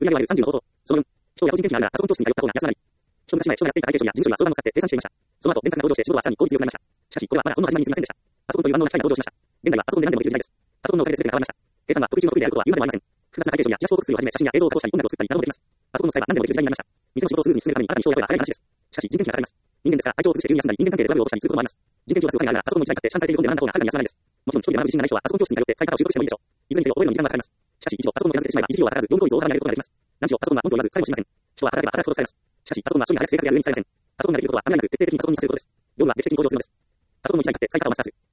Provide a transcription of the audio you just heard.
売上は30のこと。その4、人や個人研究ながらパソコン教室に通った方が安らない。一昔前、将来やっていた会計士や事務所や相談を使って計算していました。その後、電卓が登場して仕事はさらに効率よくなりました。しかし、これはまだほんの始まりに過ぎませんでした。パソコンという万能な機械が登場しました。現在はパソコンで何でもできる時代です。パソコンのおかげで全てが変わりました。計算は得意中の得意であることは言うまでもありません。複雑な会計書やチラシ広告数をはじめ写真や映像を加工したり音楽を作ったりなどもできます。パソコンの使えば何でもできる時代になりました。水の仕事をスムーズに進めるために新たに人を雇えば早い話です。しかし、人件費がかかります。人間ですから体調を崩して急に休んだり、人間関係でトラブルを起こしたりすることもあります。人件費はすごくありながら、パソコンの時代に勝ってシャンされていることで学んだ方がはるかに安らないです。もちろん一人で学ぶ自信がない人はパソコン教室に通って使い方を習得してもいいでしょう。いずれにせよ覚えるのに時間がかかります。しかし、一度パソコンの片付けてしまえば維持費用はかからず、業務効率を大幅に上げることができます。何しろパソコンは根拠を言わず、最後しません。人は働けば働くほど使えます。しかし、パソコンは人に働く性格である上に使えません。パソコンができることは、ためらいなく徹底的にパソコンに接することです。業務は劇的に向上するのです。パソコンの時代に勝って使い方をマスターする。